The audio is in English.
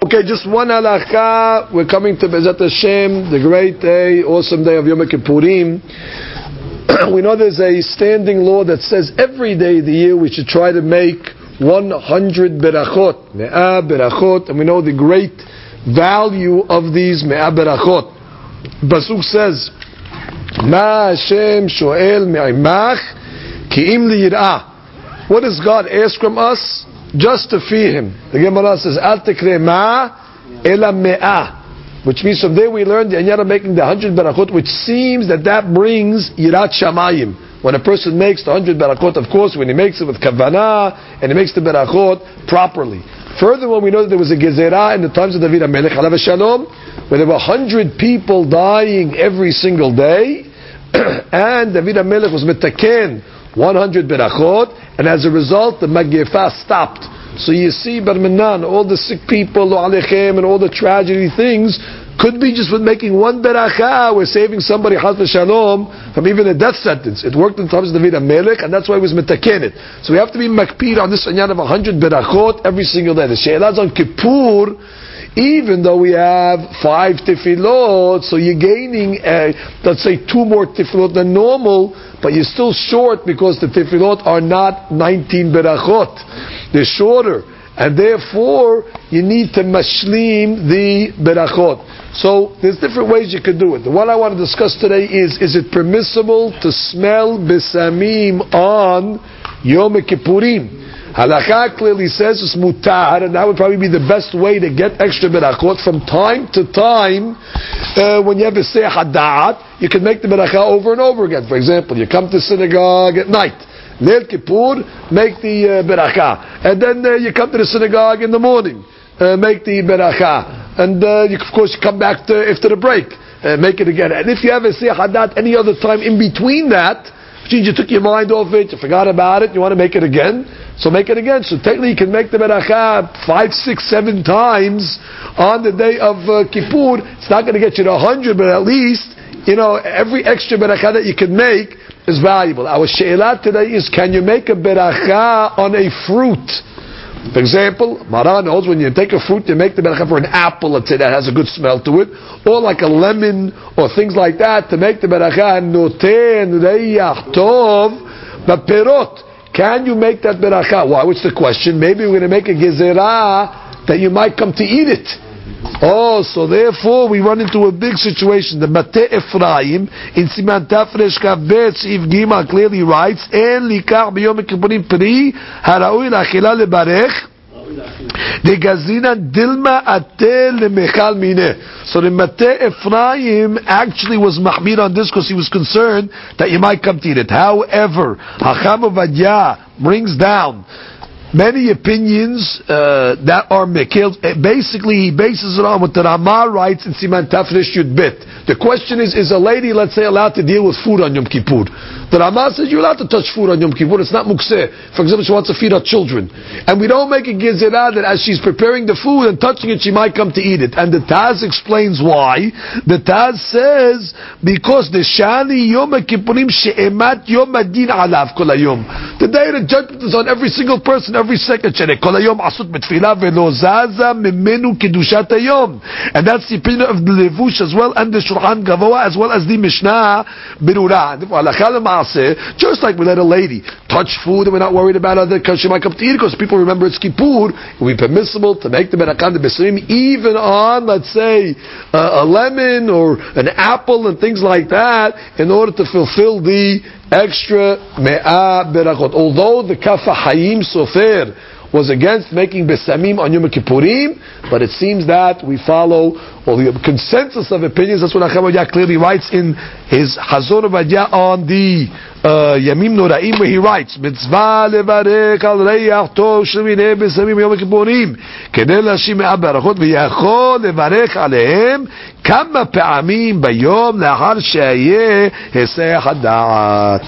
Okay, just one halakha. We're coming to Bezat Hashem, the great day, awesome day of Yom Kippurim. We know there's a standing law that says every day of the year we should try to make 100 berachot, me'ah berachot, and we know the great value of these me'ah berachot. Pasuk says, Ma Hashem shoel me'imach ki'im liyir'ah. What does God ask from us? Just to fear Him. The Gemara says, Al tekre ma ela me'ah, which means from there we learn the anyana making the 100 berachot, which seems that brings yirat shamayim. When a person makes the 100 berachot, of course, when he makes it with kavanah and he makes the berachot properly. Furthermore, we know that there was a gezerah in the times of David HaMelech, alav shalom, where there were 100 people dying every single day, and David HaMelech was metaken 100 berachot, and as a result, the Magifah stopped. So you see, Barminan, all the sick people, and all the tragedy things, could be just with making one beracha, we're saving somebody, chas v'shalom, from even a death sentence. It worked in times of David HaMelech, and that's why it was metakenet. So we have to be makpid on this anyan of 100 berachot every single day. The she'elahs on Kippur, even though we have 5 tefillot, so you're gaining, let's say 2 more tefillot than normal, but you're still short because the tefillot are not 19 berachot. They're shorter. And therefore, you need to mashlim the berachot. So, there's different ways you can do it. The one I want to discuss today is it permissible to smell besamim on Yom Kippurim? Halakha clearly says it's mutar, and that would probably be the best way to get extra berachot. From time to time, when you have a seich hadat, you can make the beracha over and over again. For example, you come to synagogue at night. Leil Kippur, make the beracha. And then you come to the synagogue in the morning, make the beracha. And of course you come back after the break, make it again. And if you have a seich hadat any other time in between that, which means you took your mind off it, you forgot about it, you want to make it again, so make it again. So technically you can make the beracha 5, 6, 7 times on the day of Kippur. It's not going to get you to 100, but at least, every extra beracha that you can make is valuable. Our she'elah today is, can you make a beracha on a fruit? For example, Mara knows when you take a fruit, you make the beracha for an apple, let's say, that has a good smell to it, or like a lemon, or things like that, to make the beracha, noten reyach tov b'perot. Can you make that beracha? Why? What's the question? Maybe we're going to make a gezerah that you might come to eat it. Oh, so therefore we run into a big situation. The Mateh Ephraim in Siman Tafresh Kavet Siv Gima clearly writes, "En likach b'yom kippurim pri haraui la'achila lebarech degazina dilma atel lemechal mineh." So the Mateh Ephraim actually was mahmir on this because he was concerned that you might come to eat it. However, Hacham Ovadia brings down many opinions that are mekil. Basically, he bases it on what the Ramah writes in Siman Tafresh Yud Bet. The question is a lady, let's say, allowed to deal with food on Yom Kippur? The Ramah says you're allowed to touch food on Yom Kippur. It's not mukseh. For example, she wants to feed her children. And we don't make a gezerah that as she's preparing the food and touching it, she might come to eat it. And the Taz explains why. The Taz says, because the Shani Yom Kippurim she'emat Yom Adin alav kol hayom. The day the judgment is on every single person, every second. Kol hayom asut betfilah velo zaza memenu kedushat hayom. And that's the opinion of the Levush as well, and the Shulchan Gavoa, as well as the Mishnah Berurah. Just like we let a lady touch food and we're not worried about other because she might come to eat it because people remember it's Kippur, it would be permissible to make the beracha de besamim even on, let's say, a lemon or an apple and things like that in order to fulfill the extra me'ah berachot. Although the Kaf HaChaim Sofer was against making besamim on Yom Kippurim, but it seems that we follow the consensus of opinions. That's what Hacham Ovadia clearly writes in his Hazon Ovadia on the Yamim Noraim, where he writes, Mitzvah levarech al reyach tov shemineh besamim Yom Kippurim kedei lashim me'ah berachot v'yachol levarech alehem kama pe'amim bayom la'achar she'ayeh hesech hada'at.